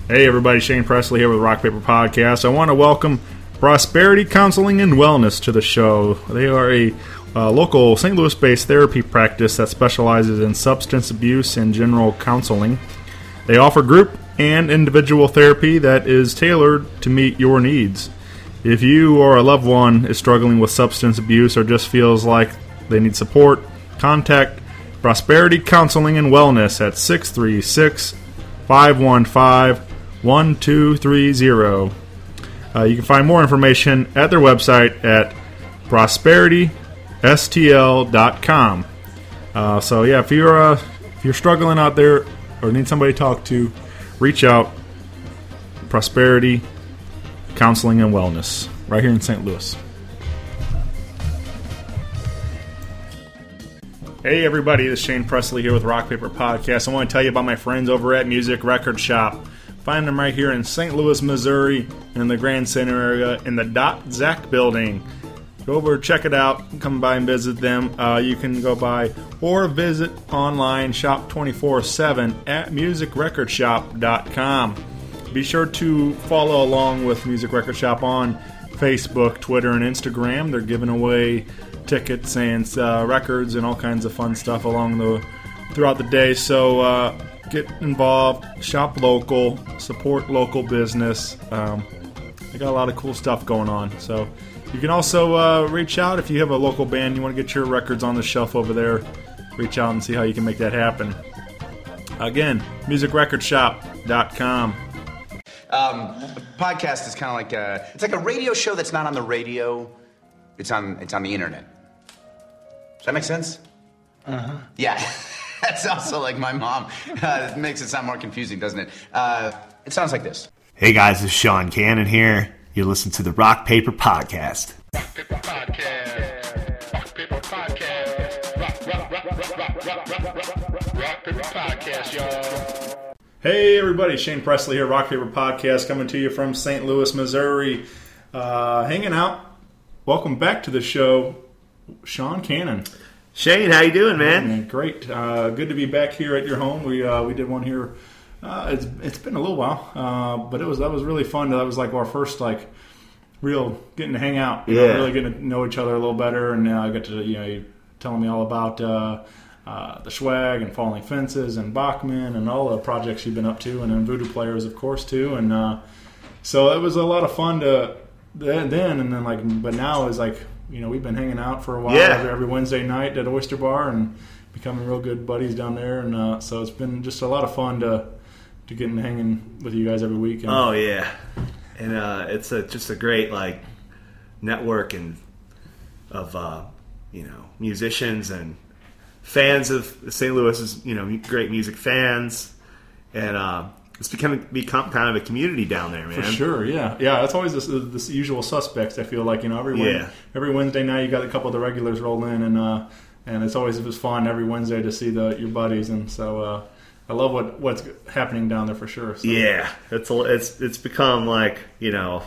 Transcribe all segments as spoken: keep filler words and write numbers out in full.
Hey everybody, Shane Presley here with Rock Paper Podcast. I want to welcome Prosperity Counseling and Wellness to the show. They are a uh, local Saint Louis-based therapy practice that specializes in substance abuse and general counseling. They offer group and individual therapy that is tailored to meet your needs. If you or a loved one is struggling with substance abuse or just feels like they need support, contact Prosperity Counseling and Wellness at six three six, five one five, one two three zero. Uh, you can find more information at their website at prosperity s t l dot com. Uh, so yeah, if you're uh, if you're struggling out there or need somebody to talk to, reach out. Prosperity Counseling and Wellness, right here in Saint Louis. Hey everybody, this is Shane Presley here with Rock Paper Podcast. I want to tell you about my friends over at Music Record Shop. Find them right here in Saint Louis, Missouri, in the Grand Center area, in the Dot Zack building. Go over, check it out, come by and visit them. Uh, you can go by or visit online, shop twenty-four seven at music record shop dot com. Be sure to follow along with Music Record Shop on Facebook, Twitter, and Instagram. They're giving away tickets and uh, records and all kinds of fun stuff along the throughout the day. So uh, get involved, shop local, support local business. Um, they got a lot of cool stuff going on. So you can also uh, reach out if you have a local band, you want to get your records on the shelf over there. Reach out and see how you can make that happen. Again, music record shop dot com. Um, a podcast is kind of like a, it's like a radio show that's not on the radio. It's on, it's on the internet. Does that make sense? Uh-huh. Yeah. That's also like my mom. Uh, it makes it sound more confusing, doesn't it? Uh, it sounds like this. Hey guys, it's Sean Cannon here. You listen to the Rock Paper Podcast. Rock Paper Podcast. Rock Paper Podcast. Rock, rock, rock, rock, rock, rock, rock, rock, rock, rock Paper Podcast, y'all. Hey everybody, Shane Presley here, Rock Paper Podcast, coming to you from Saint Louis, Missouri. Uh, hanging out. Welcome back to the show, Sean Cannon. Shane, how you doing, man? man great. Uh, good to be back here at your home. We uh, we did one here. Uh, it's it's been a little while, uh, but it was that was really fun. That was like our first like real getting to hang out. You yeah, know, really getting to know each other a little better, and uh, I got to you know you telling me all about uh, uh, the Schwag and Falling Fences and Bachman and all the projects you've been up to, and then Voodoo Players, of course, too. And uh, so it was a lot of fun to then, and then like, but now is like. You know, we've been hanging out for a while yeah. every, every Wednesday night at Oyster Bar and becoming real good buddies down there. And uh, so it's been just a lot of fun to to get and hanging with you guys every week. And, oh, yeah. And uh, it's a, just a great, like, network and of, uh, you know, musicians and fans of Saint Louis's, you know, great music fans. And uh, it's becoming become kind of a community down there, man. For sure, yeah, yeah. That's always the, the usual suspects. I feel like you know every yeah. every Wednesday night you got a couple of the regulars roll in, and uh, and it's always it was fun every Wednesday to see the your buddies, and so uh, I love what what's happening down there for sure. So. Yeah, it's it's it's become like you know,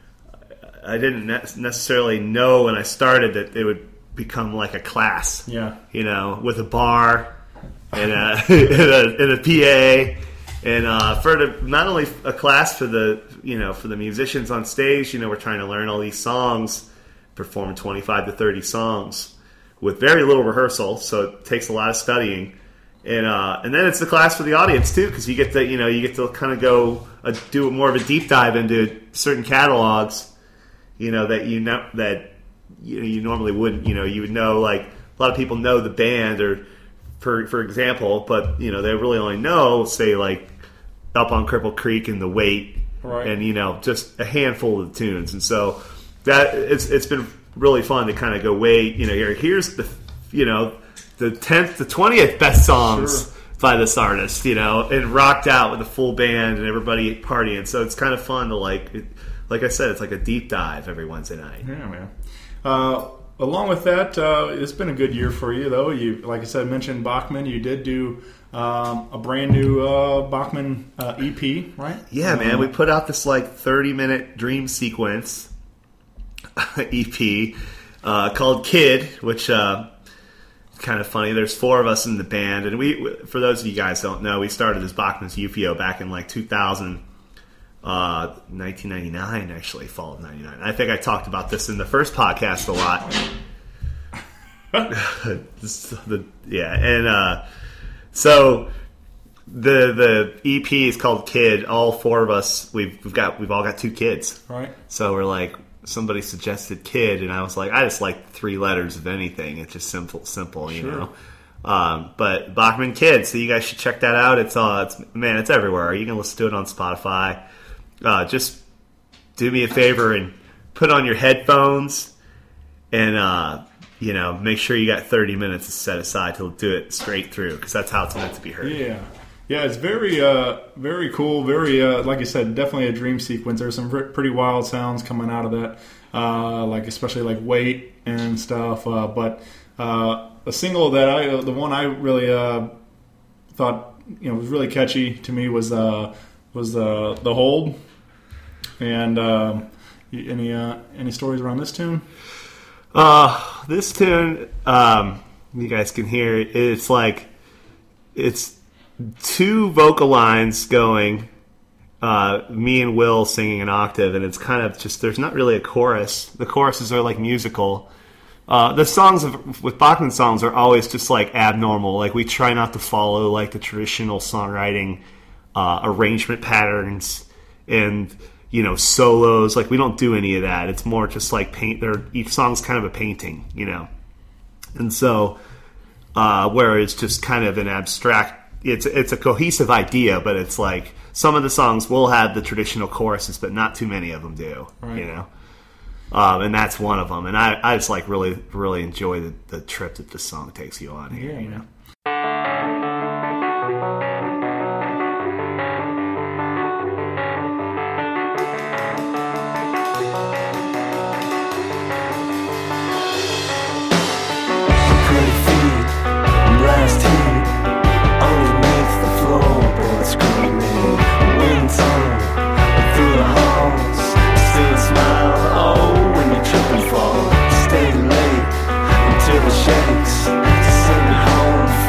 I didn't necessarily know when I started that it would become like a class. Yeah, you know, with a bar and a and a, and a P A. And uh, for the, not only a class for the you know for the musicians on stage, you know we're trying to learn all these songs, perform twenty-five to thirty songs with very little rehearsal, so it takes a lot of studying, and uh, and then it's the class for the audience too, because you get to you know you get to kind of go uh, do more of a deep dive into certain catalogs, you know that you know that you know, you normally wouldn't you know you would know like a lot of people know the band or. For for example, but you know they really only know, say like Up on Cripple Creek and The Weight, right. and you know just a handful of tunes, and so that it's it's been really fun to kind of go wait, you know here here's the you know the tenth, the twentieth best songs sure. by this artist, you know, and rocked out with a full band and everybody partying, so it's kind of fun to like, it, like I said, it's like a deep dive every Wednesday night. Yeah, man. Uh, Along with that, uh, it's been a good year for you, though. You, like I said, mentioned Bachman. You did do um, a brand new uh, Bachman uh, E P, right? Yeah, um, man. We put out this like thirty minute dream sequence E P uh, called Kid, which uh, is kind of funny. There's four of us in the band, and we, for those of you guys who don't know, we started as Bachman's U F O back in like two thousand uh, nineteen ninety-nine, actually, fall of ninety-nine. I think I talked about this in the first podcast a lot. the, yeah, and uh, so the the E P is called Kid. All four of us, we've we've got we've all got two kids, Right. So we're like, somebody suggested Kid, and I was like, I just like three letters of anything. It's just simple, simple, you Sure. know. Um, but Bachman Kid, so you guys should check that out. It's uh, it's man, it's everywhere. You can listen to it on Spotify. Uh, just do me a favor and put on your headphones, and uh, you know, make sure you got thirty minutes to set aside to do it straight through, because that's how it's meant to be heard. Yeah. Yeah, it's very, uh, very cool. Very, uh, like you said, definitely a dream sequence. There's some pretty wild sounds coming out of that, uh, like especially like weight and stuff. Uh, but uh, a single that I, uh, the one I really uh, thought, you know, was really catchy to me was uh, was the the Hold. And um, any uh, any stories around this tune? Uh, this tune, um, you guys can hear it. It's like it's two vocal lines going, uh, me and Will singing an octave, and it's kind of just, there's not really a chorus. The choruses are like musical. Uh, the songs of, with Bachman songs are always just like abnormal. Like we try not to follow like the traditional songwriting uh, arrangement patterns and, you know, solos. Like we don't do any of that. It's more just like paint. They're, each song's kind of a painting, you know. And so, uh, where it's just kind of an abstract. It's it's a cohesive idea, but it's like some of the songs will have the traditional choruses, but not too many of them do. Right. You know, um, and that's one of them. And I, I just like really really enjoy the, the trip that this song takes you on here. Yeah, you know. man. Shakes, send home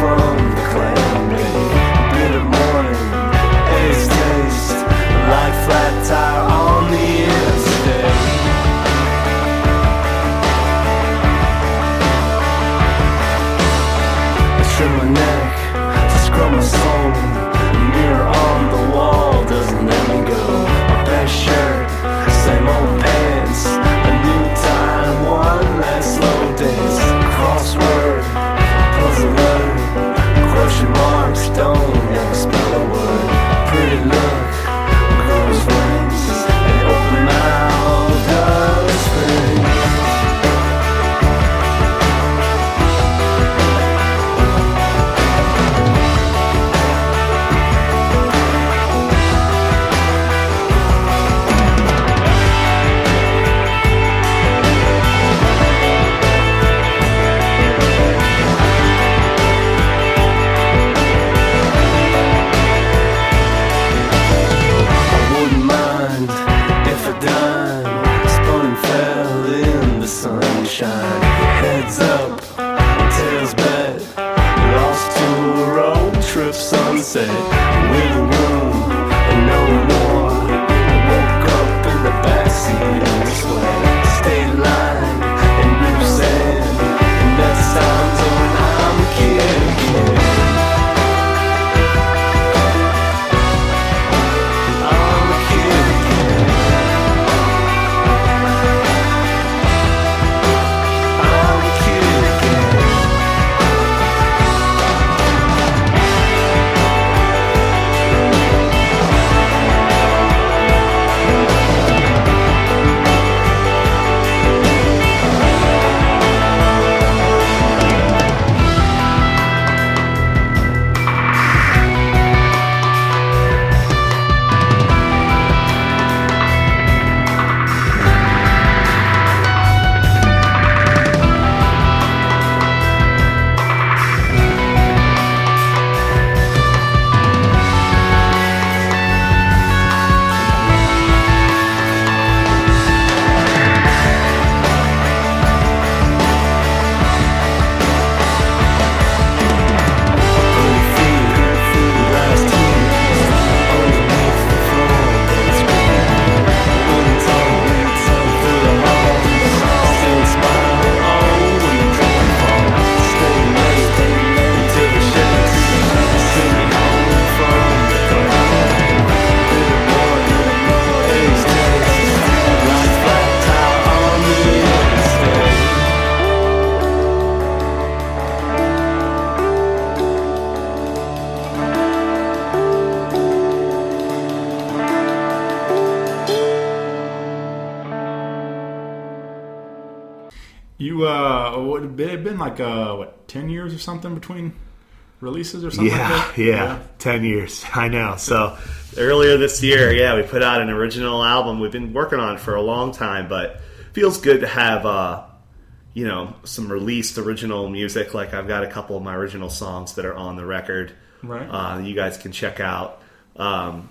You uh, would have been, been like uh, what ten years or something between releases or something. Yeah, like that? yeah, yeah, ten years. I know. So earlier this year, yeah, we put out an original album. We've been working on it for a long time, but it feels good to have uh, you know, some released original music. Like I've got a couple of my original songs that are on the record. Right. Uh, you guys can check out. Um,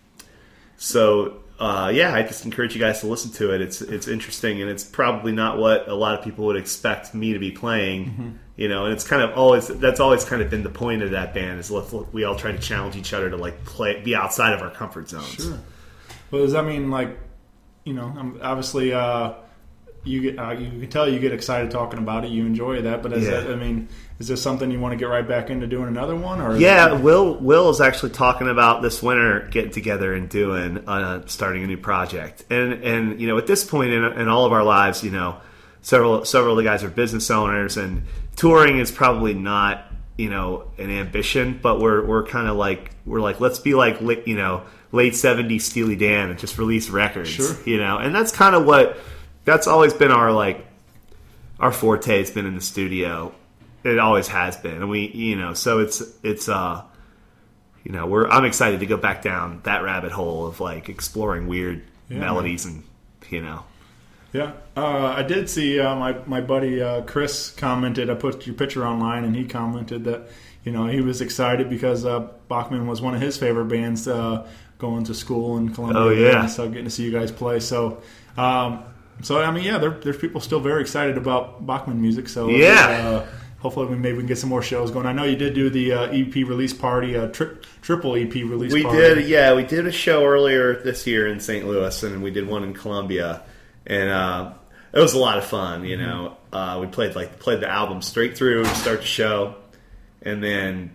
so. Uh, yeah, I just encourage you guys to listen to it. It's it's interesting, and it's probably not what a lot of people would expect me to be playing. Mm-hmm. You know, and it's kind of always that's always kind of been the point of that band is let's, we all try to challenge each other to like play, be outside of our comfort zones. Sure. Well, does that mean like, you know, obviously uh, you get uh, you can tell you get excited talking about it, you enjoy that, but is yeah. that, I mean, is this something you want to get right back into doing another one? Or yeah, Will Will is actually talking about this winter getting together and doing uh, starting a new project, and and you know at this point in, in all of our lives, you know, several several of the guys are business owners, and touring is probably not you know an ambition, but we're we're kind of like we're like let's be like you know late seventies Steely Dan and just release records, sure. you know, and that's kind of what that's always been our like our forte has been in the studio. It always has been, and we, you know, so it's it's, uh, you know, we're I'm excited to go back down that rabbit hole of like exploring weird yeah, melodies man. and you know. Yeah, uh, I did see uh, my my buddy uh, Chris commented. I put your picture online, and he commented that you know he was excited because uh, Bachman was one of his favorite bands uh, going to school in Columbia. Oh yeah, and so getting to see you guys play. So. Um, so I mean, yeah, there, there's people still very excited about Bachman music. So yeah. Uh, Hopefully, we maybe we can get some more shows going. I know you did do the uh, E P release party, a tri- triple E P release we party. We did, yeah. We did a show earlier this year in Saint Louis, and we did one in Columbia, and uh, it was a lot of fun. You know, uh, we played like played the album straight through to start the show, and then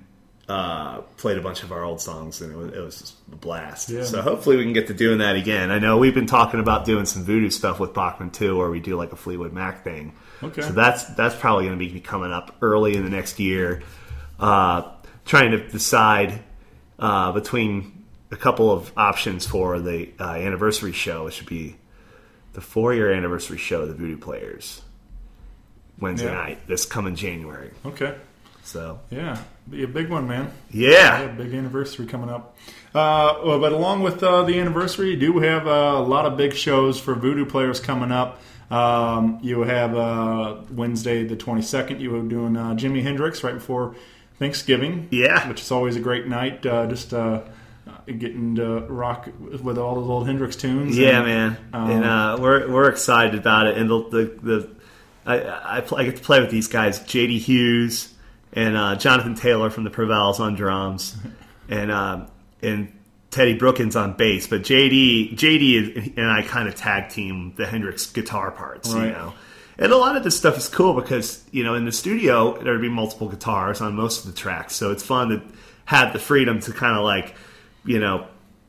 uh, played a bunch of our old songs, and it was, it was just a blast. Yeah. So hopefully, we can get to doing that again. I know we've been talking about doing some voodoo stuff with Bachman too, where we do like a Fleetwood Mac thing. Okay. So that's that's probably going to be coming up early in the next year. Uh, trying to decide uh, between a couple of options for the uh, anniversary show. It should be the four-year anniversary show of the Voodoo Players, Wednesday yeah. night, this coming January. Okay. So yeah, be a big one, man. Yeah, yeah big anniversary coming up. Uh, well, but along with uh, the anniversary, you do have uh, a lot of big shows for Voodoo Players coming up. Um, you have uh, Wednesday the twenty-second. You were doing uh, Jimi Hendrix right before Thanksgiving. Yeah, which is always a great night. Uh, just uh, getting to rock with all those old Hendrix tunes. Yeah, and, man, um, and uh, we're we're excited about it. And the the, the I I, play, I get to play with these guys, J D Hughes and uh, Jonathan Taylor from the Provels on drums, and uh, and. Teddy Brookins on bass, but J D, J D and I kind of tag team the Hendrix guitar parts, right. you know. And a lot of this stuff is cool because, you know, in the studio there'd be multiple guitars on most of the tracks, so it's fun to have the freedom to kind of like, you know,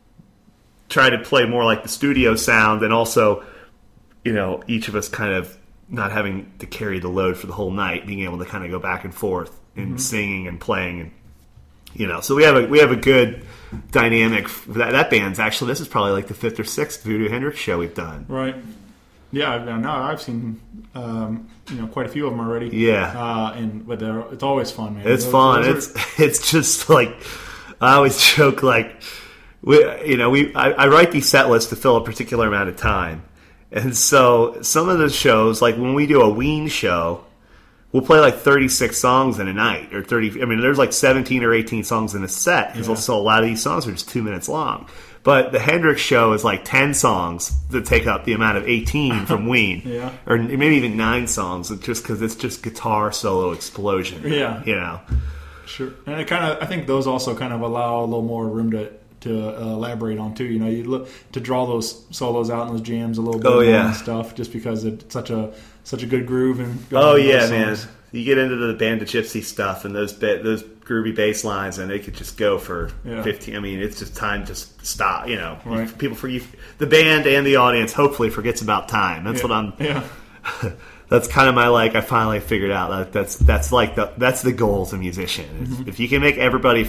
try to play more like the studio sound, and also, you know, each of us kind of not having to carry the load for the whole night, being able to kind of go back and forth and mm-hmm. singing and playing and. You know, so we have a we have a good dynamic. That, that band's actually this is probably like the fifth or sixth Voodoo Hendrix show we've done. Right. Yeah, I know. I've seen um, you know quite a few of them already. Yeah. Uh, and but they're, it's always fun, man. It's those, fun. Those it's are... it's just like I always joke like we you know we I, I write these set lists to fill a particular amount of time, and so some of the shows like when we do a Ween show. We'll play like thirty-six songs in a night, or thirty. I mean, there's like seventeen or eighteen songs in a set because yeah. also a lot of these songs are just two minutes long. But the Hendrix show is like ten songs that take up the amount of eighteen from Ween, yeah, or maybe even nine songs, just because it's just guitar solo explosion. Yeah, you know, sure. And it kind of, I think those also kind of allow a little more room to to uh, elaborate on too. You know, you look to draw those solos out and those jams a little bit oh, more yeah. and stuff, just because it's such a such a good groove and oh yeah, man. You get into the Band of Gypsy stuff and those ba- those groovy bass lines, and they could just go for yeah. fifteen. I mean, it's just time to stop. You know, right. people for you, the band and the audience hopefully forgets about time. That's yeah. what I'm. Yeah. That's kind of my like. I finally figured out that that's that's like the that's the goal as a musician. Mm-hmm. If you can make everybody,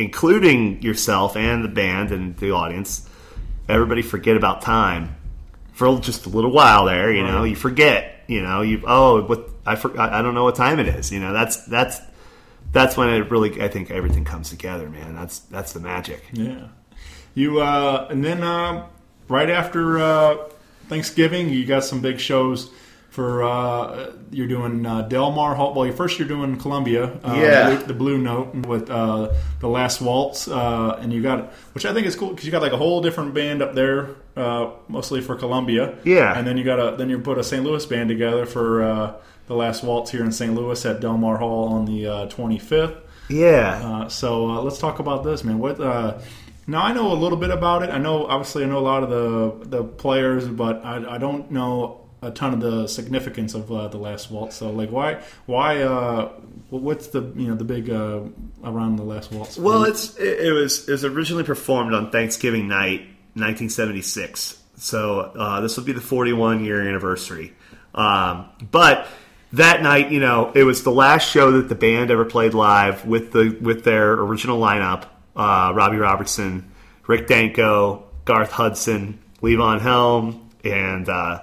including yourself and the band and the audience, everybody forget about time, for just a little while there. You know, Right. you forget. You know, you oh, what I for, I don't know what time it is. You know, that's that's that's when it really I think everything comes together, man. That's that's the magic. Yeah. You uh, and then uh, right after uh, Thanksgiving, you got some big shows. For uh, you're doing uh, Del Mar Hall. Well, first you're doing Columbia, uh, Yeah. the, the Blue Note with uh, the Last Waltz, uh, and you got, which I think is cool because you got like a whole different band up there, uh, mostly for Columbia. Yeah. and then you got a then you put a Saint Louis band together for uh, the Last Waltz here in Saint Louis at Del Mar Hall on the uh, twenty-fifth. Yeah. Uh, so uh, let's talk about this, man. What? Uh, now I know a little bit about it. I know, obviously, I know a lot of the the players, but I, I don't know a ton of the significance of uh, the Last Waltz. So, like, why? Why? Uh, what's the you know the big uh, around the Last Waltz? Well, it's it, it was it was originally performed on Thanksgiving night, nineteen seventy-six. So uh, this will be the forty-one year anniversary. Um, but that night, you know, it was the last show that the band ever played live with the with their original lineup: uh, Robbie Robertson, Rick Danko, Garth Hudson, Levon Helm, and uh,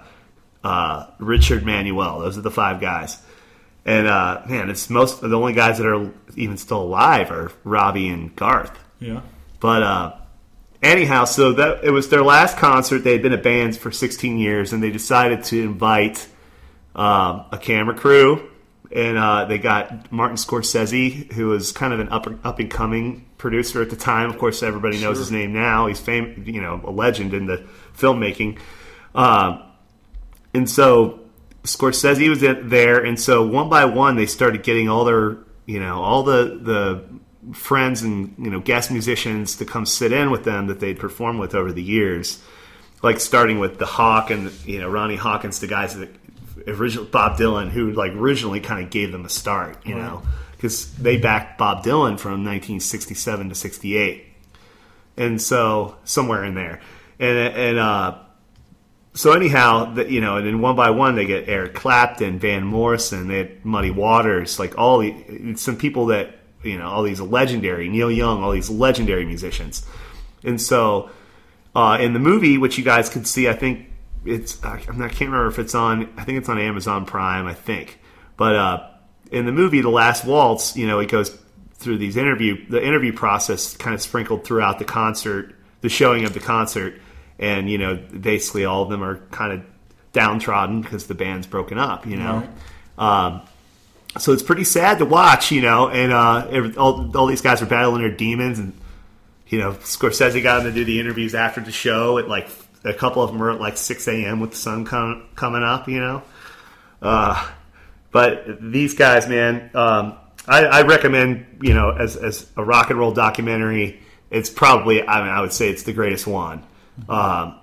uh, Richard Manuel. Those are the five guys. And uh, man, it's most the only guys that are even still alive are Robbie and Garth. yeah, But uh, anyhow, so that it was their last concert. They had been a band for sixteen years, and they decided to invite um, a camera crew. And uh, they got Martin Scorsese, who was kind of an up up and coming producer at the time. Of course, everybody knows Sure. his name now. He's fam- you know, a legend in the filmmaking. Um, and so Scorsese was in there, and so one by one they started getting all their, you know, all the the friends and, you know, guest musicians to come sit in with them that they'd performed with over the years, like starting with the Hawk and, you know, Ronnie Hawkins, the guys that original Bob Dylan, who like originally kind of gave them a start, you know, because they backed Bob Dylan from nineteen sixty-seven to sixty-eight, and so somewhere in there, and and uh. So anyhow, the, you know, and then one by one they get Eric Clapton, Van Morrison, they had Muddy Waters, like all the some people that, you know, all these legendary, Neil Young, all these legendary musicians. And so uh, in the movie, which you guys could see, I think it's I can't remember if it's on, I think it's on Amazon Prime, I think. But uh, in the movie, The Last Waltz, you know, it goes through these interview, the interview process kind of sprinkled throughout the concert, the showing of the concert. And, you know, basically all of them are kind of downtrodden because the band's broken up, you know. Right. Um, so it's pretty sad to watch, you know, and uh, every, all, all these guys are battling their demons. And, you know, Scorsese got them to do the interviews after the show at, like, a couple of them were at, like, six a.m. with the sun com- coming up, you know. Uh, but these guys, man, um, I, I recommend, you know, as, as a rock and roll documentary, it's probably, I mean, I would say it's the greatest one. Um,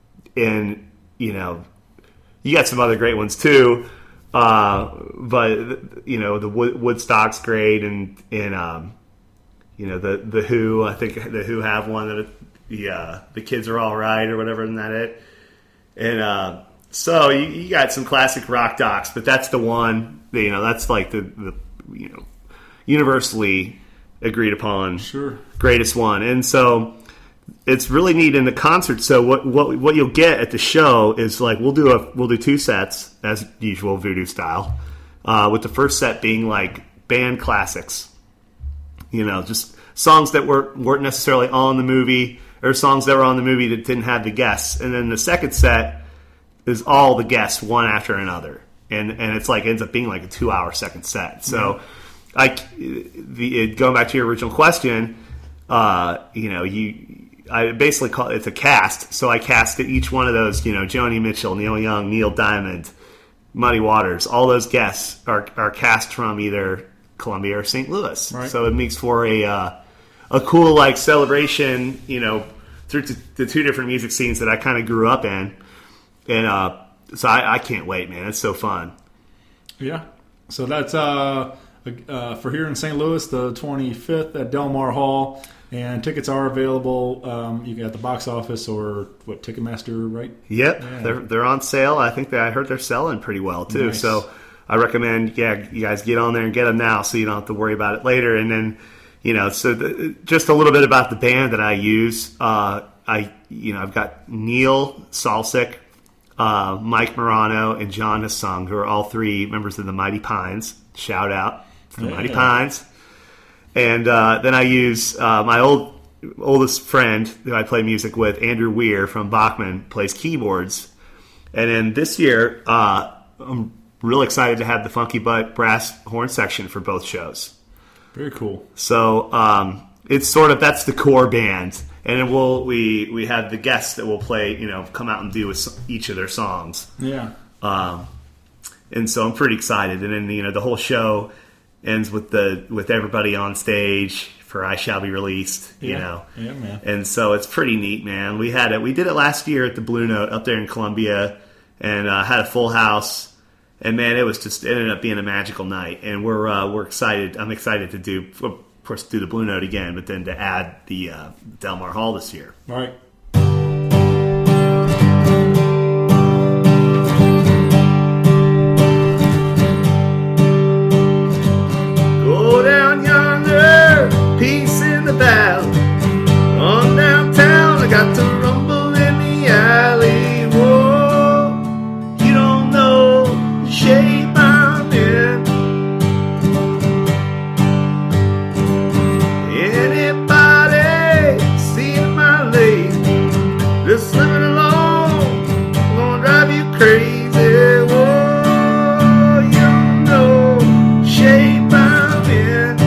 and, you know, you got some other great ones too. Uh, but, you know, the Wood, Woodstock's great. And, and, um, you know, the, the Who, I think the Who have one that the, uh, the Kids Are All Right or whatever, isn't that it? And, uh, so you, you got some classic rock docs, but that's the one, that, you know, that's like the, the, you know, universally agreed upon sure, greatest one. And so, it's really neat in the concert. So what what what you'll get at the show is like we'll do a we'll do two sets as usual, Voodoo style, uh, with the first set being like band classics, you know, just songs that were weren't necessarily on the movie or songs that were on the movie that didn't have the guests, and then the second set is all the guests one after another, and and it's like ends up being like a two hour second set. So, mm-hmm. I the it, going back to your original question, uh, you know you. I basically call it, it's a cast, so I casted each one of those, you know, Joni Mitchell, Neil Young, Neil Diamond, Muddy Waters, all those guests are, are cast from either Columbia or Saint Louis. Right. So it makes for a uh, a cool, like, celebration, you know, through t- the two different music scenes that I kind of grew up in. And uh, so I, I can't wait, man. It's so fun. Yeah. So that's uh, uh, for here in Saint Louis, the twenty-fifth at Del Mar Hall. And tickets are available. Um, you got the box office or what Ticketmaster, right? Yep, yeah. they're they're on sale. I think that I heard they're selling pretty well too. Nice. So I recommend, yeah, you guys get on there and get them now, so you don't have to worry about it later. And then, you know, so the, just a little bit about the band that I use. Uh, I you know I've got Neil Salsic, uh, Mike Morano and John Hassung, who are all three members of the Mighty Pines. Shout out to the Yeah. Mighty Pines. And uh, then I use uh, my old oldest friend who I play music with, Andrew Weir from Bachman, plays keyboards. And then this year, uh, I'm real excited to have the Funky Butt brass horn section for both shows. Very cool. So um, it's sort of, that's the core band. And then we'll, we we have the guests that will play, you know, come out and do each of their songs. Yeah. Um, and so I'm pretty excited. And then, you know, the whole show ends with the with everybody on stage for I Shall Be Released, you Yeah. know. Yeah, man. And so it's pretty neat, man. We had it. We did it last year at the Blue Note up there in Columbia, and uh, had a full house. And man, it was just it ended up being a magical night. And we're uh, we're excited. I'm excited to do, of course, do the Blue Note again, but then to add the uh, Del Mar Hall this year. All right. Go down yonder, peace in the valley. On downtown, I got to rumble in the alley. Whoa, you don't know the shape I'm in. Anybody seeing my lady? Just living alone, gonna drive you crazy. Whoa, you don't know the shape I'm in.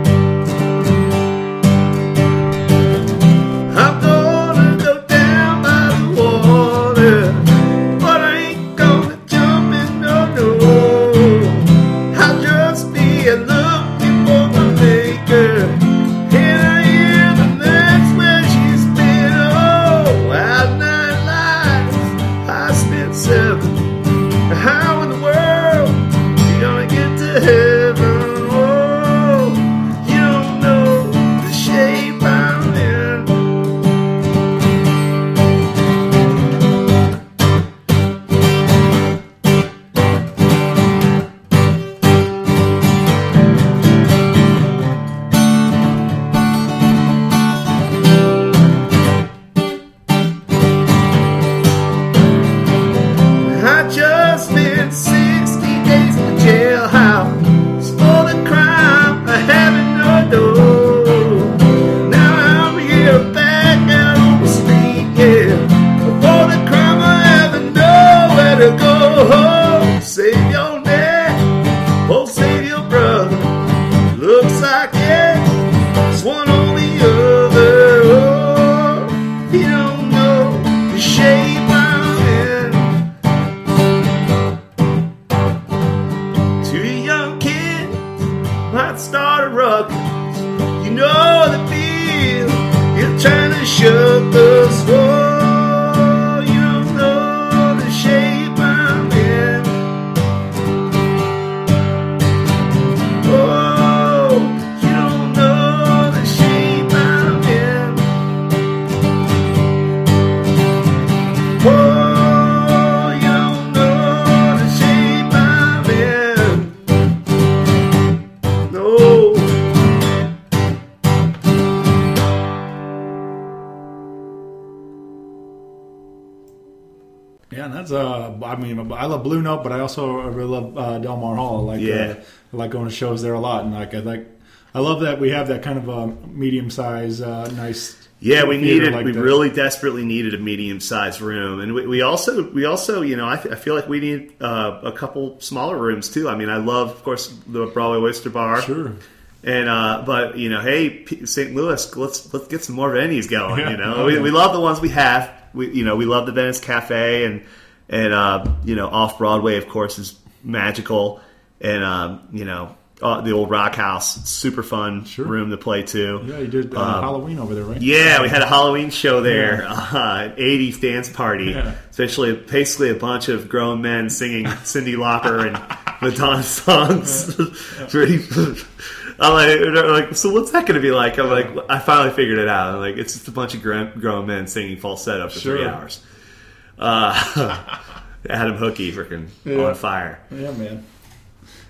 I'm gonna go down by the water, but I ain't gonna jump in, no, no. I'll just be looking for my maker, and I hear that that's where she's been. Oh, out nine lives, I spent seven. How in the world you gonna get to heaven? Oh, you don't know the shape I'm in. I just spent sixty days in the jailhouse for the crime I haven't known. Now I'm here back out on the street, yeah, for the crime I haven't nowhere to go. Save your neck, oh save your brother. Looks like it's one or the other. Oh, you don't know the shape I'm in. Two young kids might start a ruckus. You know the feel. You're trying to shut the sword. You don't know the shape I'm in. Oh, you don't know the shape I'm in. Oh, you don't know the shape I'm in. No. Yeah, and that's uh, I mean, I love Blue Note, but I also really love uh, Del Mar Hall. I like, Yeah. uh, I like going to shows there a lot, and like, I like, I love that we have that kind of a medium size, uh, nice. Yeah, we theater needed, like we that. really desperately needed a medium-sized room, and we, we also, we also, you know, I, th- I feel like we need uh, a couple smaller rooms too. I mean, I love, of course, the Broadway Oyster Bar, Sure. and uh, but you know, hey, P- Saint Louis, let's let's get some more venues going. Yeah. You know, Oh, we, yeah. we love the ones we have. We, you know, we love the Venice Cafe, and and uh, you know, off Broadway, of course, is magical, and um, you know. Uh, the old Rock House, super fun Sure. room to play to. Yeah, you did uh, Um, Halloween over there, right? Yeah, we had a Halloween show there, uh, an eighties dance party. Yeah. Especially, basically a bunch of grown men singing Cyndi Lauper and Madonna songs. Pretty. I'm like, they're like, so what's that going to be like? I'm like, I finally figured it out. I'm like, it's just a bunch of grown, grown men singing falsetto for three Sure. hours. Uh, Adam Hookie freaking Yeah. on fire. Yeah, man.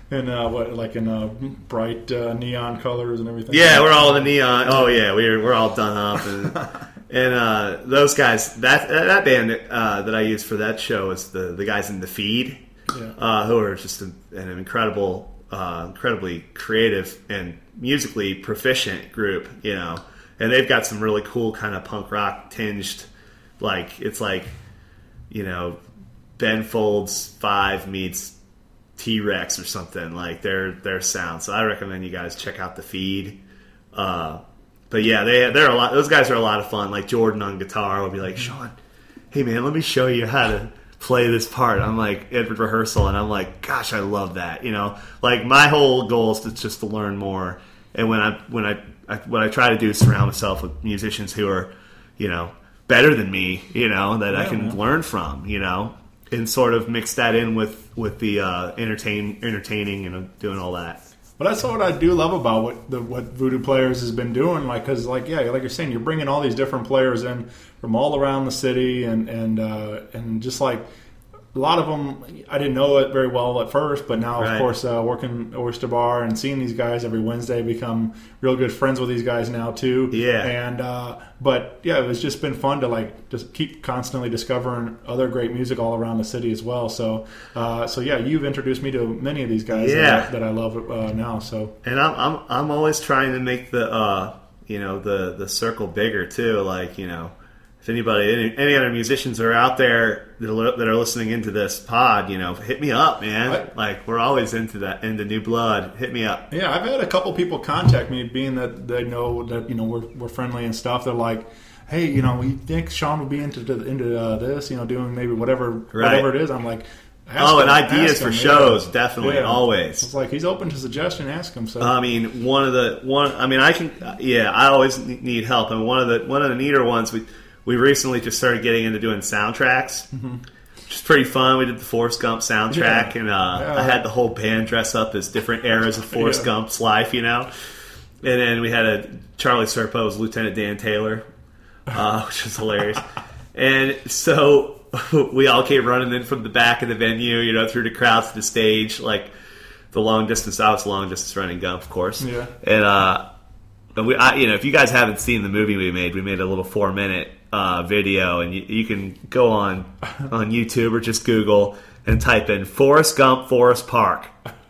in uh, what like in uh, bright uh, neon colors and everything. Yeah, we're all in the neon. Oh yeah, we're we're all done up, and, and uh, those guys. That that band uh, that I used for that show is the the guys in The Feed, yeah. uh, who are just an, an incredible, uh, incredibly creative and musically proficient group. You know, and they've got some really cool kind of punk rock tinged, like it's like, you know, Ben Folds Five meets T-Rex or something, like their their sound. So I recommend you guys check out The Feed. Uh, but yeah, they they're a lot. Those guys are a lot of fun. Like Jordan on guitar will be like, Sean, hey man, let me show you how to play this part. I'm like at rehearsal, and I'm like, gosh, I love that. You know, like my whole goal is to, just to learn more. And when I when I, I what I try to do is surround myself with musicians who are, you know, better than me. You know, that yeah, I can man. learn from. You know. And sort of mix that in with with the uh, entertain entertaining and doing all that. But that's what I do love about what the what Voodoo Players has been doing. Like, because like yeah, like you're saying, you're bringing all these different players in from all around the city, and and uh, and just like a lot of them, I didn't know it very well at first, but now right. of course uh, working Oyster Bar and seeing these guys every Wednesday, become real good friends with these guys now too. Yeah, and uh, but yeah, it was just been fun to like just keep constantly discovering other great music all around the city as well. So uh, so yeah, you've introduced me to many of these guys yeah. that, I, that I love uh, now. So and I'm I'm I'm always trying to make the uh, you know the the circle bigger too. Like you know. If anybody, any, any other musicians are out there that are, that are listening into this pod, you know, hit me up, man. I, like we're always into that, into new blood. Hit me up. Yeah, I've had a couple people contact me, being that they know that you know we're we're friendly and stuff. They're like, hey, you know, we think Sean would be into into uh, this, you know, doing maybe whatever right. whatever it is. I'm like, ask oh, him, and ideas him, for yeah. shows, definitely, yeah. always. It's like he's open to suggestion. Ask him. So I mean, one of the one. I mean, I can. Yeah, I always need help, and one of the one of the neater ones we. We recently just started getting into doing soundtracks, mm-hmm. which is pretty fun. We did the Forrest Gump soundtrack, yeah. and uh, yeah. I had the whole band dress up as different eras of Forrest yeah. Gump's life, you know. And then we had a Charlie Serpo as Lieutenant Dan Taylor, uh, which was hilarious. And so we all came running in from the back of the venue, you know, through the crowds to the stage, like the long distance. I was long distance running Gump, of course. Yeah. And uh, we, I, you know, if you guys haven't seen the movie we made, we made a little four minute. Uh, video, and you, you can go on on YouTube or just Google and type in Forrest Gump Forest Park,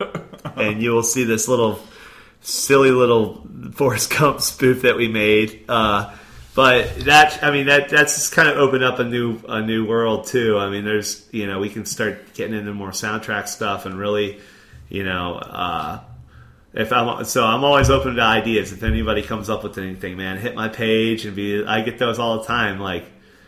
and you will see this little silly little Forrest Gump spoof that we made. Uh, but that, I mean, that that's just kind of opened up a new a new world too. I mean, there's you know we can start getting into more soundtrack stuff and really, you know. Uh, If I'm so, I'm always open to ideas. If anybody comes up with anything, man, hit my page and be. I get those all the time. Like,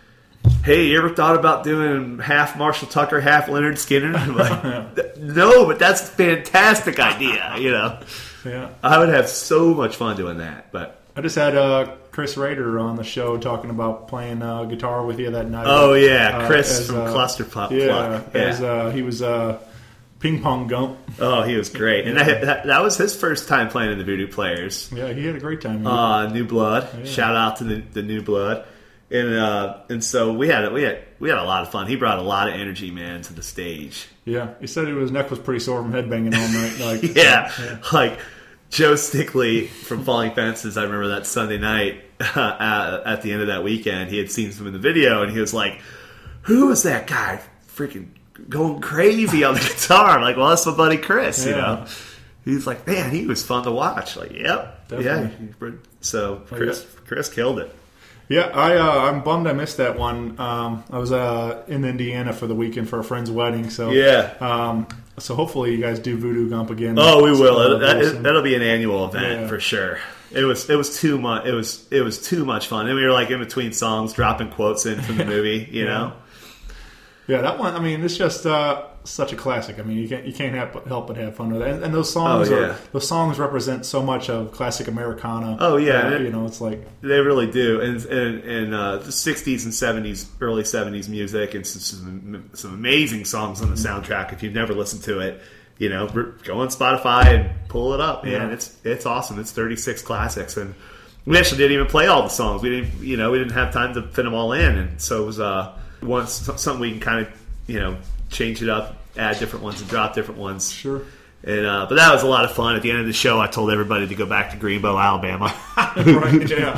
hey, you ever thought about doing half Marshall Tucker, half Leonard Skinner? I'm like, no, but that's a fantastic idea. You know, yeah, I would have so much fun doing that. But I just had uh, Chris Rader on the show talking about playing uh, guitar with you that night. Oh yeah, uh, Chris as, from uh, Cluster Pluck. Yeah, yeah. as uh, he was. Uh, Ping Pong Gump. Oh, he was great. And that, that, that was his first time playing in the Voodoo Players. Yeah, he had a great time. Uh, New Blood. Yeah. Shout out to the, the New Blood. And uh, and so we had we had we had a lot of fun. He brought a lot of energy, man, to the stage. Yeah, he said his neck was pretty sore from headbanging all night. Like yeah. yeah, like Joe Stickley from Falling Fences. I remember that Sunday night uh, at the end of that weekend. He had seen some in the video, and he was like, "Who is that guy? Freaking." Going crazy on the guitar. I'm like, well, that's my buddy Chris, you yeah. know. He's like, man, he was fun to watch. Like, yep. Definitely. Yeah. So Chris Chris killed it. Yeah, I, uh, I'm bummed I missed that one. Um, I was uh, in Indiana for the weekend for a friend's wedding. So yeah. Um, so hopefully you guys do Voodoo Gump again. Oh, we will. That, that'll be an annual event yeah. for sure. It was it was too much. It was it was too much fun. And we were like in between songs, dropping quotes in from the movie. You yeah. know. Yeah, that one. I mean, it's just uh, such a classic. I mean, you can't you can't have, help but have fun with it. And, and those songs oh, yeah. are those songs represent so much of classic Americana. Oh yeah, uh, it, you know, it's like they really do. And and, and uh, the sixties and seventies, early seventies music, and some some amazing songs on the soundtrack. If you've never listened to it, you know, go on Spotify and pull it up. Man, yeah. it's it's awesome. It's thirty-six classics, and we actually didn't even play all the songs. We didn't, you know, we didn't have time to fit them all in, and so it was uh, once something we can kind of, you know, change it up, add different ones, and drop different ones. Sure. And uh, but that was a lot of fun. At the end of the show, I told everybody to go back to Greenbow, Alabama. Right, yeah.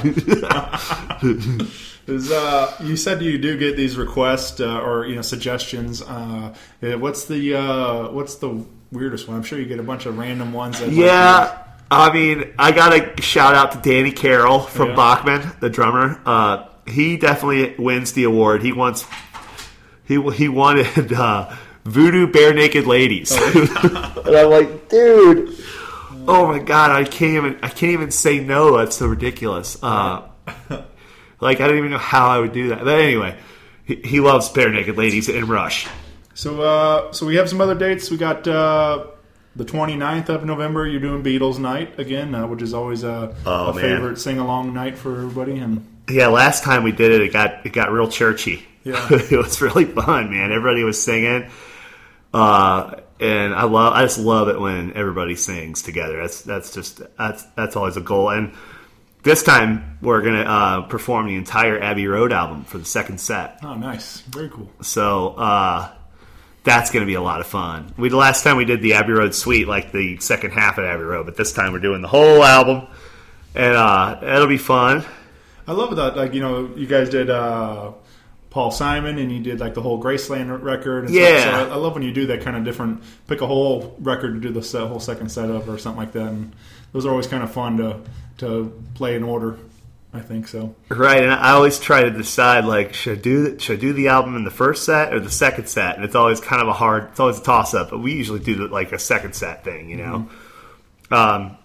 Is, uh, you said you do get these requests uh, or you know suggestions. Uh, what's the uh, what's the weirdest one? I'm sure you get a bunch of random ones. That Yeah, I mean, I got to shout out to Danny Carroll from Yeah. Bachman, the drummer. Uh, he definitely wins the award. He wants he he wanted uh, Voodoo Bare Naked Ladies, Oh, and I'm like, dude, oh my god, I can't even I can't even say no. That's so ridiculous. Uh, like I don't even know how I would do that. But anyway, he, he loves Bare Naked Ladies and Rush. So, uh, so we have some other dates. We got uh, the twenty-ninth of November. You're doing Beatles Night again, uh, which is always a, Oh, a man. favorite sing-along night for everybody. And Yeah, last time we did it, it got it got real churchy. Yeah. It was really fun, man. Everybody was singing, uh, and I love. I just love it when everybody sings together. That's that's just that's that's always a goal. And this time we're gonna uh, perform the entire Abbey Road album for the second set. oh, nice, very cool. So uh, that's gonna be a lot of fun. We the last time we did the Abbey Road Suite, like the second half of Abbey Road, but this time we're doing the whole album, and uh, it'll be fun. I love that. Like you know, you guys did uh, Paul Simon, and you did like the whole Graceland record. And Yeah. stuff. So I, I love when you do that kind of different. Pick a whole record to do the set, whole second set of, or something like that. And those are always kind of fun to to play in order. I think so. Right, and I always try to decide like should I do should I do the album in the first set or the second set, and it's always kind of a hard, it's always a toss up. But we usually do the, like a second set thing, you know. Mm-hmm. Um,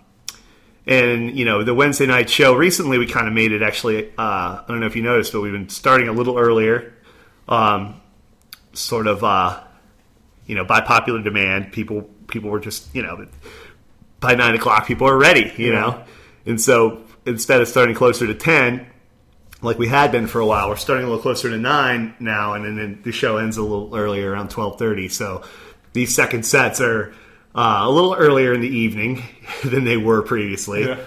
and you know the Wednesday night show recently we kind of made it actually. Uh, I don't know if you noticed, but we've been starting a little earlier, um, sort of uh, you know by popular demand. People people were just you know by nine o'clock people are ready, you Yeah. know, and so. Instead of starting closer to ten, like we had been for a while, we're starting a little closer to nine now, and then the show ends a little earlier, around twelve thirty. So these second sets are uh, a little earlier in the evening than they were previously. Yeah.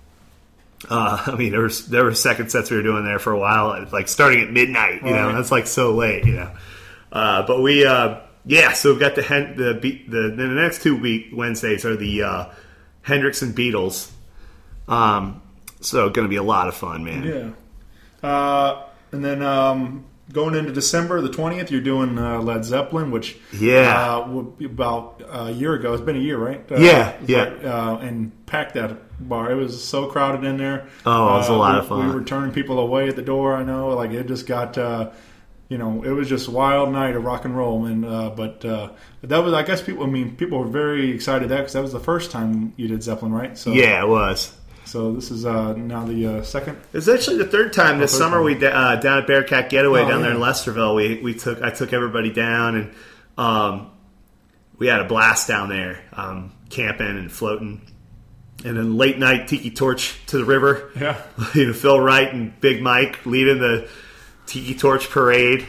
Uh, I mean, there was there were second sets we were doing there for a while, like starting at midnight. You know, Right. that's like so late. You know, uh, but we uh, yeah. So we've got the Hen- the the the, the next two week Wednesdays are the uh, Hendrix and Beatles. Um, So going to be a lot of fun, man. Yeah. Uh, and then um, going into December the twentieth, you're doing uh, Led Zeppelin, which Yeah. uh, would be about a year ago. It's been a year, right? Uh, Yeah, yeah. Uh, and packed that bar. It was so crowded in there. Oh, it was a Uh, lot we, of fun. We were turning people away at the door. I know, like it just got. Uh, you know, it was just a wild night of rock and roll, and uh, but uh, that was, I guess, people. I mean, people were very excited that because that was the first time you did Zeppelin, right? So Yeah, it was. So this is uh, now the uh, second. It's actually the third time this third summer. time. We da- uh, down at Bearcat Getaway Oh, down there yeah. in Lesterville. We we took I took everybody down and um, we had a blast down there, um, camping and floating, and then late night tiki torch to the river. Yeah. You know, Phil Wright and Big Mike leading the tiki torch parade.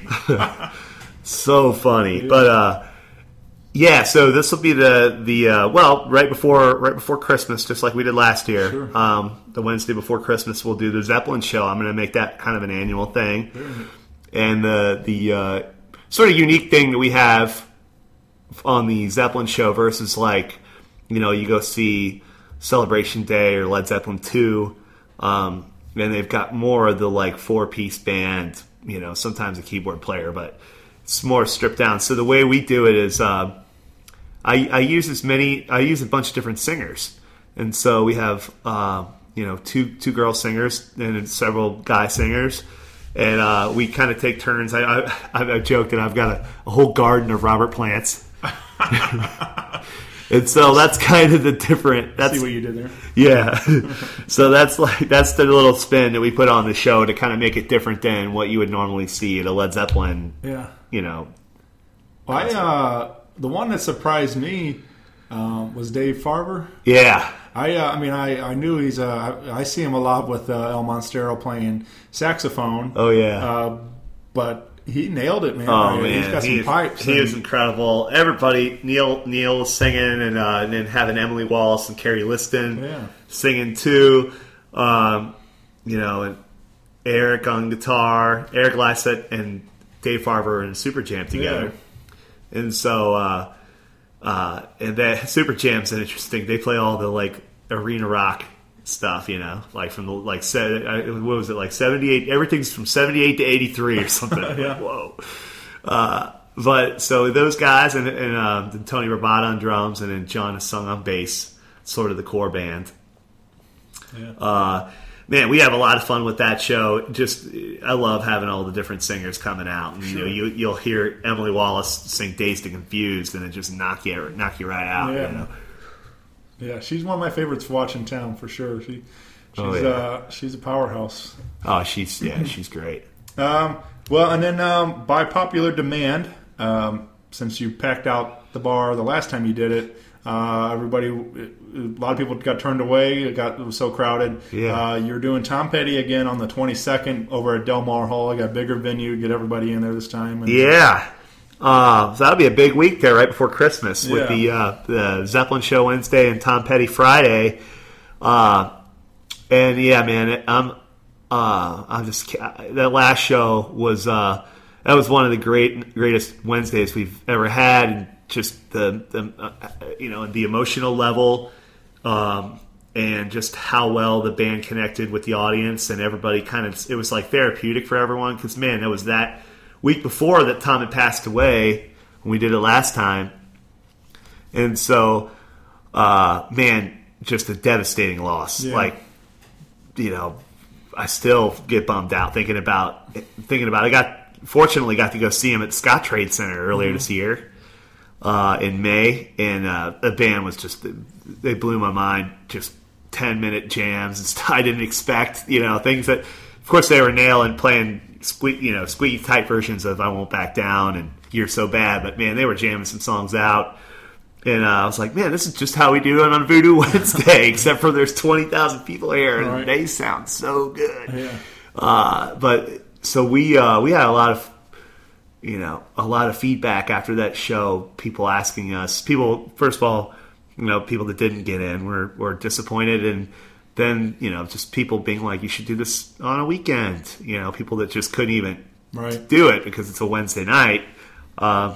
So funny, but uh, yeah. So this will be the the uh, well right before right before Christmas, just like we did last year. Sure. Um, the Wednesday before Christmas, we'll do the Zeppelin show. I'm going to make that kind of an annual thing, and the the uh, sort of unique thing that we have on the Zeppelin show versus like you know you go see Celebration Day or Led Zeppelin two, um, and they've got more of the like four piece band. You know, sometimes a keyboard player, but it's more stripped down. So the way we do it is, uh, I, I use as many. I use a bunch of different singers, and so we have uh, you know two two girl singers and several guy singers, and uh, we kind of take turns. I I, I've joked that I've got a, a whole garden of Robert plants. And so that's kind of the different. That's See what you did there. yeah. So that's like that's the little spin that we put on the show to kind of make it different than what you would normally see at a Led Zeppelin. Yeah. You know. Well, I uh, the one that surprised me um, was Dave Farber. Yeah. I uh, I mean I, I knew he's uh, I, I see him a lot with uh, El Monstero playing saxophone. Oh yeah. Uh, but he nailed it, man. Oh I mean, man, he's got some he, pipes. he and- was incredible. Everybody, Neil, Neil was singing, and, uh, and then having Emily Wallace and Carrie Liston Yeah. singing too. Um, you know, and Eric on guitar, Eric Lysett and Dave Farber and Super Jam together. And so, uh, uh, and then Super Jam's interesting. They play all the like arena rock stuff, you know, like from the like se- what was it like seventy-eight? Everything's from seventy-eight to eighty-three or something. Yeah. Whoa. Uh, but so those guys and, and uh, Tony Rabata on drums, and then John Sung on bass, sort of the core band. Yeah. Uh, man, we have a lot of fun with that show. Just, I love having all the different singers coming out. And, Sure. You know, you, you'll hear Emily Wallace sing "Dazed and Confused," and it just knock you knock you right out. Yeah. You know? Yeah, she's one of my favorites to watch in town for sure. She, she's Oh, yeah. uh, she's a powerhouse. Oh, she's yeah, she's great. Um, well, and then um, by popular demand, um, since you packed out the bar the last time you did it, uh, everybody, a lot of people got turned away. It got it was so crowded. Yeah. Uh, you're doing Tom Petty again on the twenty-second over at Del Mar Hall. I got a bigger venue, get everybody in there this time. And, Yeah. Uh, so that'll be a big week there right before Christmas with Yeah. the uh, the Zeppelin show Wednesday and Tom Petty Friday. Uh, and yeah, man, I'm uh, I'm just that last show was uh, that was one of the great greatest Wednesdays we've ever had, and just the, the uh, you know the emotional level. Um, and just how well the band connected with the audience, and everybody kind of, it was like therapeutic for everyone, because man, that was that week before that Tom had passed away when we did it last time. And so, uh, man, just a devastating loss. Yeah. Like, you know, I still get bummed out thinking about, thinking about, I got, fortunately got to go see him at Scott Trade Center earlier Mm-hmm. this year. Uh, in May, and uh, the band was just, they blew my mind. Just ten minute jams and stuff I didn't expect, you know, things that, of course, they were nailing, playing squeak, you know, squeaky type versions of "I Won't Back Down" and "You're So Bad," but man, they were jamming some songs out, and uh, I was like, man, this is just how we do it on Voodoo Wednesday, except for there's twenty thousand people here, and Right. they sound so good. Yeah. Uh, but so we uh, we had a lot of. You know, a lot of feedback after that show. People asking us, people first of all, you know, people that didn't get in were were disappointed, and then you know, just people being like, "You should do this on a weekend." You know, people that just couldn't even Right. do it because it's a Wednesday night. Uh,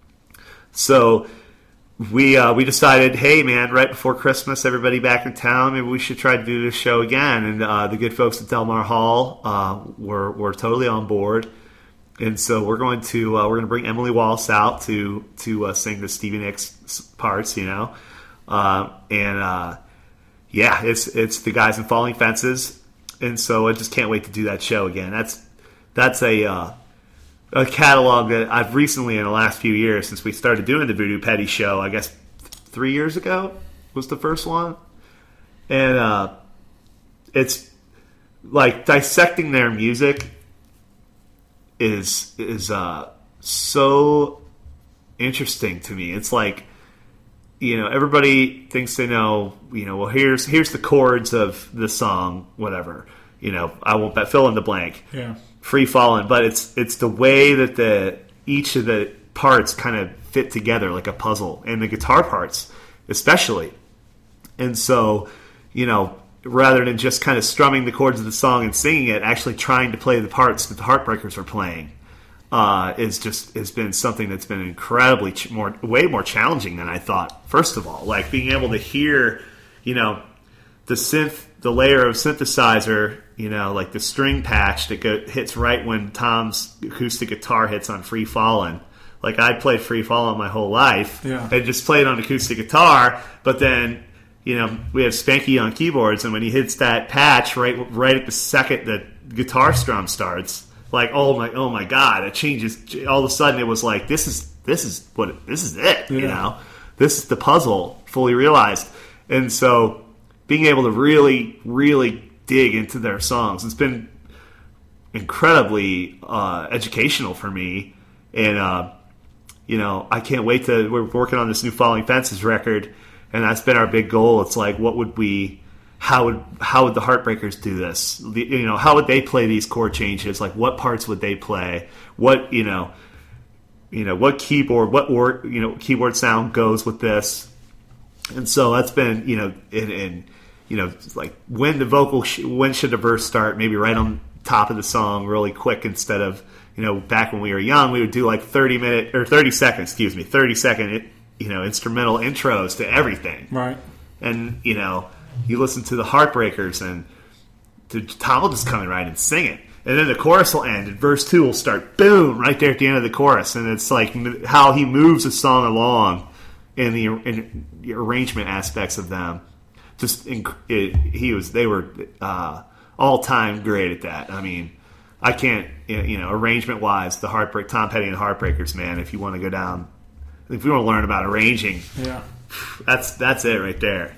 so we uh, we decided, hey man, right before Christmas, everybody back in town, maybe we should try to do this show again. And uh, the good folks at Del Mar Hall uh, were were totally on board. And so we're going to uh, we're going to bring Emily Wallace out to to uh, sing the Stevie Nicks parts, you know, uh, and uh, yeah, it's it's the guys in Falling Fences, and so I just can't wait to do that show again. That's that's a uh, a catalog that I've recently, in the last few years, since we started doing the Voodoo Petty show, I guess three years ago was the first one, and uh, it's like dissecting their music. Is is uh, so interesting to me. It's like, you know, everybody thinks they know. You know, well, here's here's the chords of the song, whatever. You know, I won't bet fill in the blank. Yeah. Free Fallin', but it's it's the way that the each of the parts kind of fit together like a puzzle, and the guitar parts especially. And so, you know, rather than just kind of strumming the chords of the song and singing it, actually trying to play the parts that the Heartbreakers are playing, uh, is just has been something that's been incredibly ch- more, way more challenging than I thought. First of all, like being able to hear, you know, the synth, the layer of synthesizer, you know, like the string patch that go, hits right when Tom's acoustic guitar hits on Free Fallin'. Like I played Free Fallin' my whole life, Yeah. I just played on acoustic guitar, but then. You know, we have Spanky on keyboards, and when he hits that patch right right at the second the guitar strum starts, like oh my oh my god, it changes. All of a sudden, it was like this is this is what it, this is it. You Yeah. know, this is the puzzle fully realized, and so being able to really really dig into their songs, it's been incredibly uh, educational for me, and uh, you know, I can't wait to. We're working on this new Falling Fences record. And that's been our big goal. It's like, what would we, how would how would the Heartbreakers do this? The, you know, how would they play these chord changes? Like, what parts would they play? What you know, you know, what keyboard, what word, you know, keyboard sound goes with this? And so that's been, you know, and, and you know, like when the vocal, sh- when should the verse start? Maybe right on top of the song, really quick, instead of, you know, back when we were young, we would do like thirty minute or thirty seconds, excuse me, thirty second. It, you know, instrumental intros to everything. Right. And, you know, you listen to the Heartbreakers and to, Tom will just come in right and sing it. And then the chorus will end and verse two will start, boom, right there at the end of the chorus. And it's like how he moves the song along in the, in the arrangement aspects of them. Just, it, he was, they were uh, all-time great at that. I mean, I can't, you know, arrangement-wise, the Heartbreak, Tom Petty and the Heartbreakers, man, if you want to go down, if you want to learn about arranging, yeah, that's that's it right there.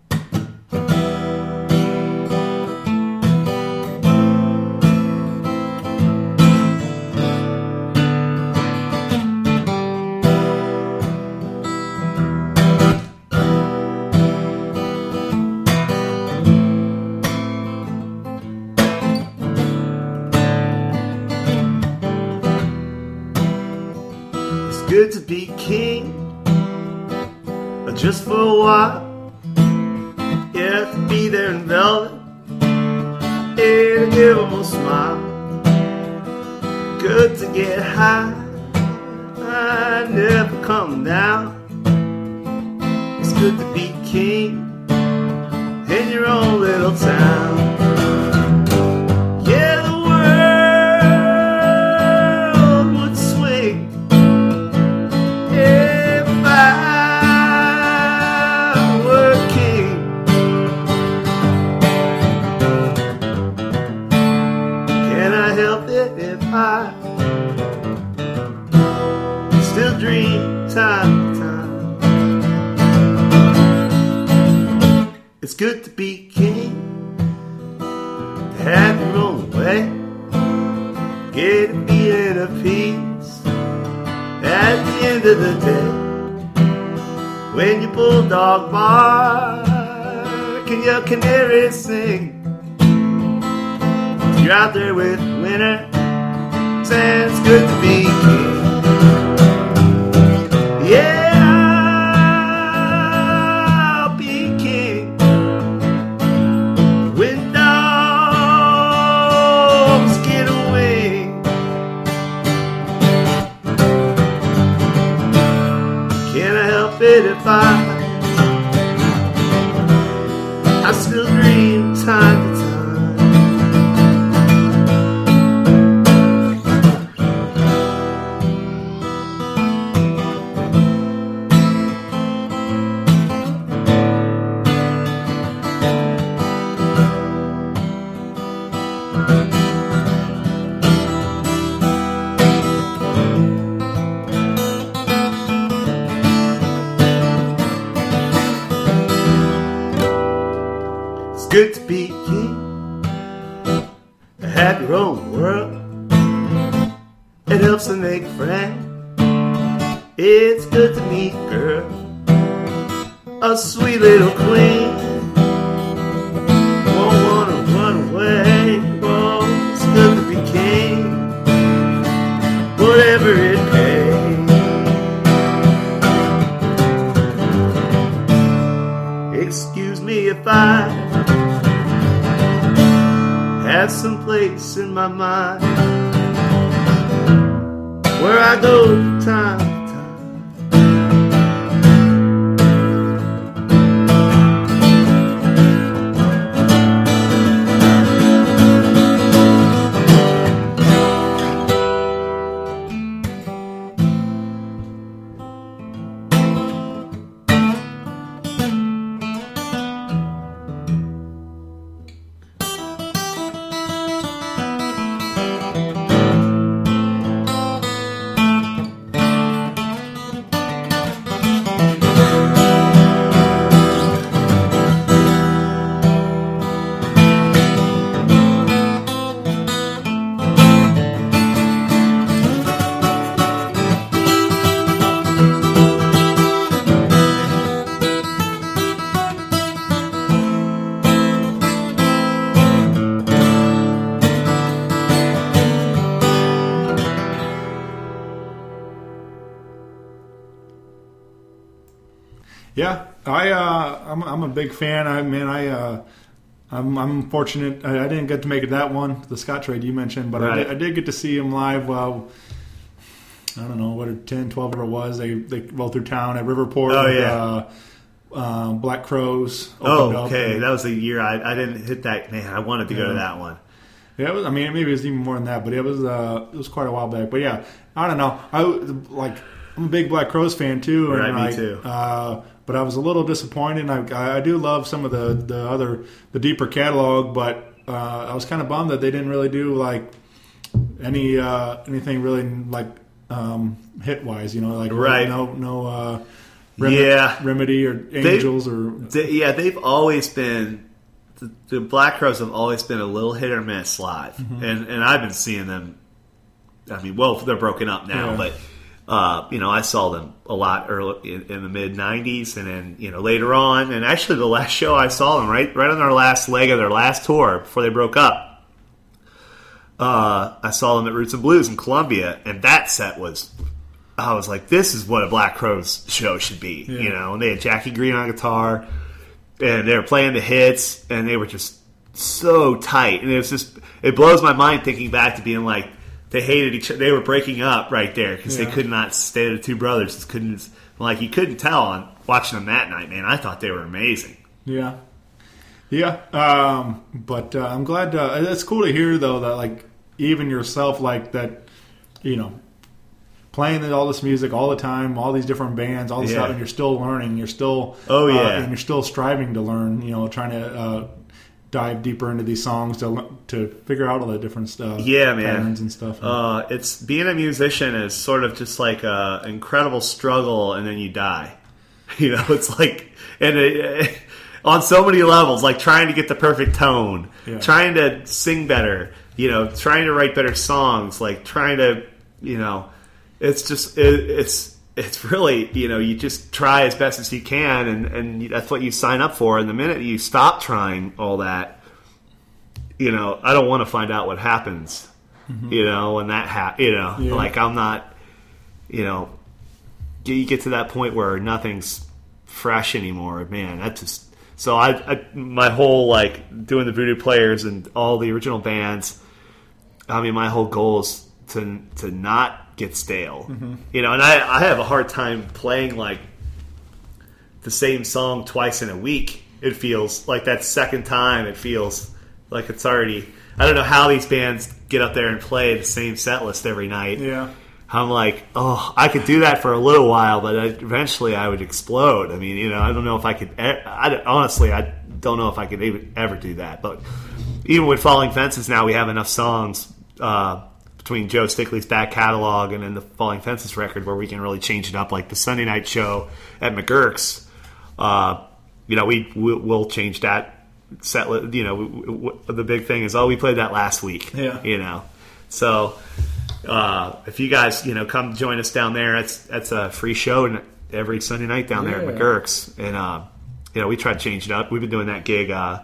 Good to be king, just for a while. Yeah, to be there in velvet, and to give them a smile. Good to get high, I never come down. It's good to be king in your own little town. Yeah, the world would swing if I were king. Can I help it if I still dream time to time? It's good to be king, to have your own way, get to be in a peace at the end of the day. When your bulldog bark and your canary sing, you're out there with winter, saying it's good to be king. Yeah, I'll be king when dogs get away. Can I help it if I I still dream time to time? Good to be king, to have your own world. It helps to make friends. It's good to meet a girl, a sweet little queen. Won't wanna run away. Oh, it's good to be king, whatever it pays. Excuse me if I have some place in my mind where I go time to time. Yeah, I uh, I'm I'm a big fan. I mean, I uh, I'm I'm fortunate. I, I didn't get to make it that one, the Scott trade you mentioned, but Right. I, did, I did get to see him live. Uh, I don't know, what, ten, twelve, whatever it was. They they rolled through town at Riverport. Oh, with, yeah. Uh, uh, Black Crows. Oh, opened up okay. and- That was the year I, I didn't hit that. Man, I wanted to go Yeah. to that one. Yeah, it was, I mean, maybe it was even more than that, but it was uh, it was quite a while back. But yeah, I don't know. I like I'm a big Black Crows fan too, and Right, me like, too. Uh, but I was a little disappointed. I I do love some of the, the other the deeper catalog, but uh, I was kind of bummed that they didn't really do like any uh, anything really like um, hit wise. You know, like Right. no no uh, Rem- Yeah. Remedy or Angels or They, yeah, they've always been the, the Black Crows have always been a little hit or miss live, Mm-hmm. and and I've been seeing them. I mean, well, they're broken up now, Yeah. but uh, you know, I saw them a lot early in, in the mid nineties, and then you know later on, and actually the last show I saw them right right on their last leg of their last tour before they broke up. Uh, I saw them at Roots and Blues in Columbia, and that set was. I was like, this is what a Black Crowes show should be, Yeah. you know. And they had Jackie Green on guitar, and they were playing the hits, and they were just so tight. And it was just, it blows my mind thinking back to being like, they hated each other. They were breaking up right there because Yeah. they could not stay. The two brothers just couldn't, like, you couldn't tell on watching them that night, man. I thought they were amazing. Yeah, yeah. Um, but uh, I'm glad. Uh, it's cool to hear though that like even yourself like that, you know, playing all this music all the time, all these different bands, all this Yeah. stuff, and you're still learning. You're still Oh, uh, yeah. and you're still striving to learn. You know, trying to uh, dive deeper into these songs to to figure out all the different stuff. Yeah, man. patterns and stuff. Uh, it's being a musician is sort of just like a incredible struggle, and then you die. You know, it's like, and it, on so many levels, like trying to get the perfect tone, Yeah. trying to sing better, you know, trying to write better songs, like trying to, you know, it's just it, it's it's really, you know, you just try as best as you can, and and that's what you sign up for. And the minute you stop trying all that, you know, I don't want to find out what happens. You know, when that ha- you know, Yeah. like I'm not, you know, you get to that point where nothing's fresh anymore. Man, that just so I, I my whole like doing the Voodoo Players and all the original bands. I mean, my whole goal is to to not get stale. You know, and I I have a hard time playing like the same song twice in a week. It feels like that second time. It feels like it's already. I don't know how these bands get up there and play the same set list every night. yeah, I'm like, oh, I could do that for a little while, but I, eventually I would explode. I mean, you know, I don't know if I could. I, honestly, I don't know if I could even, ever do that. But even with Falling Fences now, we have enough songs uh, between Joe Stickley's back catalog and then the Falling Fences record where we can really change it up. Like the Sunday night show at McGurk's, uh, you know, we we'll, we'll change that set. li- You know, w- w- the big thing is, oh, we played that last week. Yeah. You know, so. Uh, if you guys, you know, come join us down there, that's that's a free show and every Sunday night down there at Yeah. McGurk's, and uh, you know, we try to change it up. We've been doing that gig uh,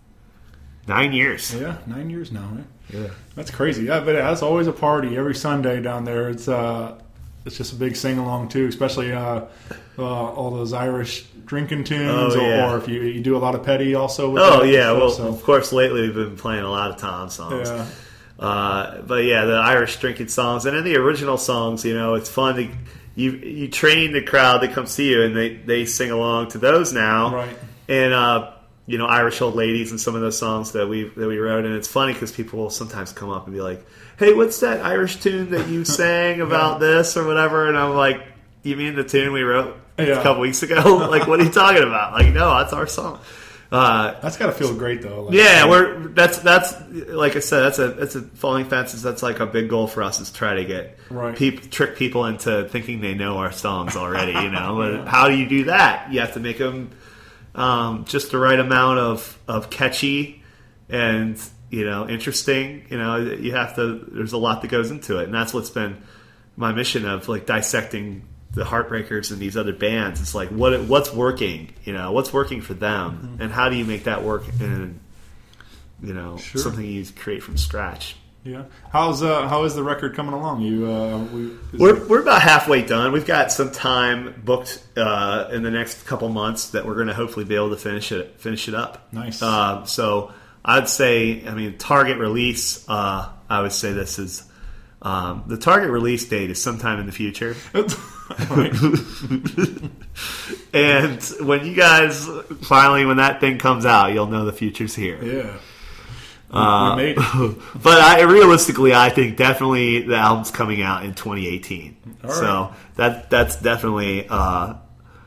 nine years. yeah. Nine years now. Man. Yeah, that's crazy. Yeah, but that's always a party every Sunday down there. It's uh, it's just a big sing along too, especially uh, uh, all those Irish drinking tunes, Oh, or, yeah. or if you you do a lot of petty also. With Oh that yeah, stuff, well, so- of course, lately we've been playing a lot of Tom songs. Yeah. Uh, but yeah, the Irish drinking songs, and then the original songs. You know, it's fun to you you train the crowd that comes see you, and they, they sing along to those now. Right. And uh, you know, Irish Old Ladies and some of those songs that we that we wrote, and it's funny because people will sometimes come up and be like, "Hey, what's that Irish tune that you sang about this or whatever?" And I'm like, "You mean the tune we wrote Yeah. a couple weeks ago? Like, what are you talking about?" Like, no, that's our song. Uh, That's got to feel great though. Like, yeah, we're that's that's like I said, that's a that's a Falling Fences. That's like a big goal for us is try to get Right. peop, trick people into thinking they know our songs already. You know, But how do you do that? You have to make them um, just the right amount of of catchy and you know interesting. You know, you have to. There's a lot that goes into it, and that's what's been my mission of like dissecting the Heartbreakers and these other bands. It's like what what's working, you know, what's working for them, Mm-hmm. and how do you make that work in, you know, Sure. something you create from scratch. Yeah. How's uh how is the record coming along? You uh, we, is We're it- we're about halfway done. We've got some time booked uh, in the next couple months that we're going to hopefully be able to finish it finish it up. Nice. Uh, so I'd say, I mean, target release. Uh, I would say this is Um, the target release date is sometime in the future. And when you guys finally, when that thing comes out, you'll know the future's here. Yeah. Uh, we made it. But I, realistically, I think definitely the album's coming out in twenty eighteen. All right. So that that's definitely uh,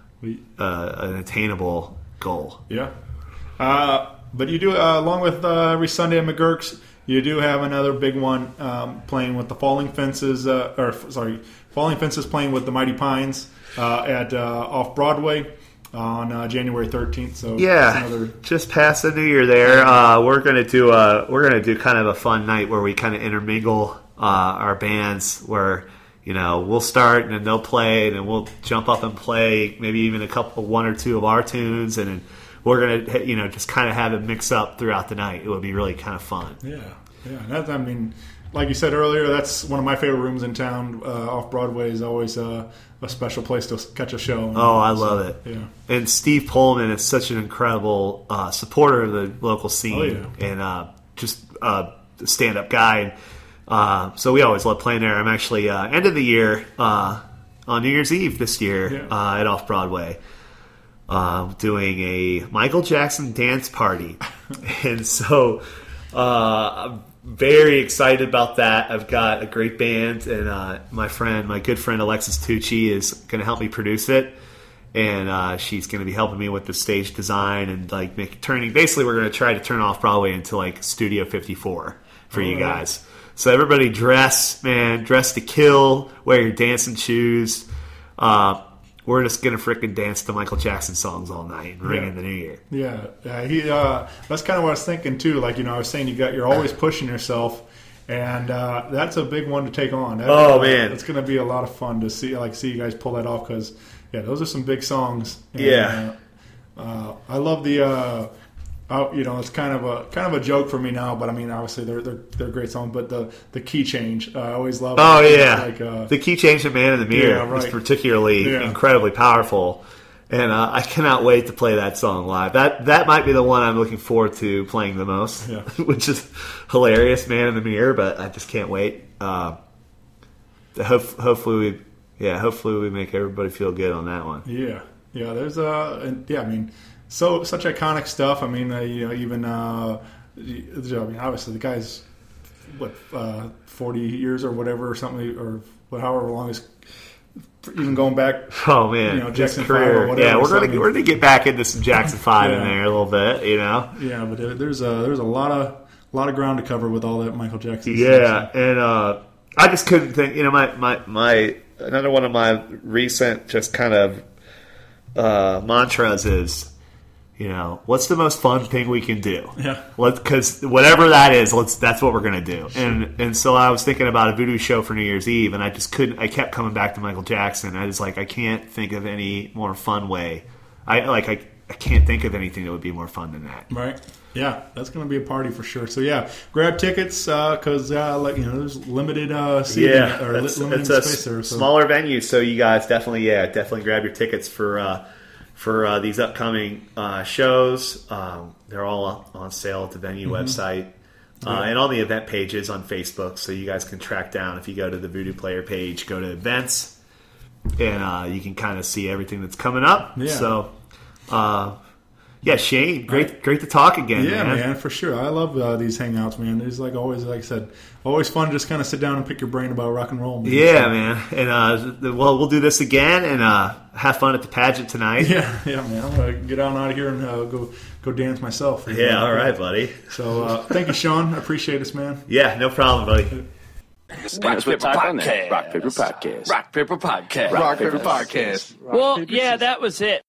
uh, an attainable goal. Yeah. Uh, but you do, uh, along with uh, every Sunday at McGurk's, you do have another big one um, playing with the Falling Fences, uh, or sorry, Falling Fences playing with the Mighty Pines uh, at uh, off Broadway on uh, January thirteenth. So yeah, another... just past the New Year there. Uh, we're gonna do a we're gonna do kind of a fun night where we kind of intermingle uh, our bands. Where you know we'll start and then they'll play and then we'll jump up and play maybe even a couple, one or two of our tunes, and then we're gonna you know just kind of have it mix up throughout the night. It would be really kind of fun. Yeah, yeah. And that, I mean, like you said earlier, that's one of my favorite rooms in town. Uh, off Broadway is always uh, a special place to catch a show. Oh, I love so, it. Yeah. And Steve Pullman is such an incredible uh, supporter of the local scene, Oh, yeah. and uh, just uh, a stand-up guy. And, uh, so we always love playing there. I'm actually uh, end of the year uh, on New Year's Eve this year Yeah. uh, at Off Broadway. Uh, doing a Michael Jackson dance party. And so uh, I'm very excited about that. I've got a great band, and uh, my friend, my good friend Alexis Tucci is going to help me produce it. And uh, she's going to be helping me with the stage design and like make, turning. Basically, we're going to try to turn Off Broadway into like Studio fifty-four for you guys. So everybody dress, man, dress to kill, wear your dancing shoes. Uh, We're just gonna frickin' dance to Michael Jackson songs all night and ring Yeah. in the new year. Yeah, yeah. He. Uh, that's kind of what I was thinking too. Like you know, I was saying, you got you're always pushing yourself, and uh, that's a big one to take on. That, Oh, uh, man. it's going to be a lot of fun to see. Like see you guys pull that off because yeah, those are some big songs. And, Yeah. Uh, uh, I love the. Uh, uh, you know, it's kind of a kind of a joke for me now, but I mean, obviously they're they're, they're great songs. But the the key change, uh, I always love. Oh it. yeah, like uh, the key change of Man in the Mirror Yeah, right. is particularly Yeah. incredibly powerful, and uh, I cannot wait to play that song live. That that might be the one I'm looking forward to playing the most, Yeah. which is hilarious, Man in the Mirror. But I just can't wait. Uh, hope, hopefully, we yeah, hopefully we make everybody feel good on that one. Yeah, yeah. There's uh, and yeah. I mean, so such iconic stuff. I mean, uh, you know, even uh, I mean, obviously the guy's what uh, forty years or whatever or something, or what, however long is even going back. Oh man, You know, his Jackson career. five or whatever, Yeah, we're so, I gonna mean- we're gonna get back into some Jackson Five in Yeah. there a little bit, you know. Yeah, but there- there's a there's a lot of a lot of ground to cover with all that Michael Jackson. Yeah, stuff, and uh, I just couldn't think. You know, my, my my another one of my recent just kind of uh, mantras is, you know, what's the most fun thing we can do? Yeah. Because whatever that is, let's that's what we're gonna do. And and so I was thinking about a voodoo show for New Year's Eve, and I just couldn't. I kept coming back to Michael Jackson. I was like, I can't think of any more fun way. I like I. I can't think of anything that would be more fun than that. Right. Yeah, that's going to be a party for sure. So yeah, grab tickets because uh, like you know, there's limited uh, seating Yeah, or li- it's, limited it's a space there. So. smaller venue, so you guys definitely, yeah, definitely grab your tickets for uh, for uh, these upcoming uh, shows. Um, they're all on sale at the venue Mm-hmm. website uh, Yeah. and on the event pages on Facebook, so you guys can track down. If you go to the Voodoo Player page, go to events, and uh, you can kind of see everything that's coming up. Yeah. So. Uh, yeah, Shane, great, great to talk again. Yeah, man. man. for sure. I love uh, these hangouts, man. It's like always, like I said, always fun to just kind of sit down and pick your brain about rock and roll. Man. Yeah, man. And uh, the, well, we'll do this again and uh, have fun at the pageant tonight. Yeah, yeah, man. I'm gonna get on out of here and uh, go go dance myself. Yeah, all right, buddy. So uh, thank you, Sean. I appreciate this, man. Yeah, no problem, buddy. Rock Paper Podcast. Rock Paper Podcast. Rock Paper Podcast. Rock Paper Podcast. Well, yeah, that was it.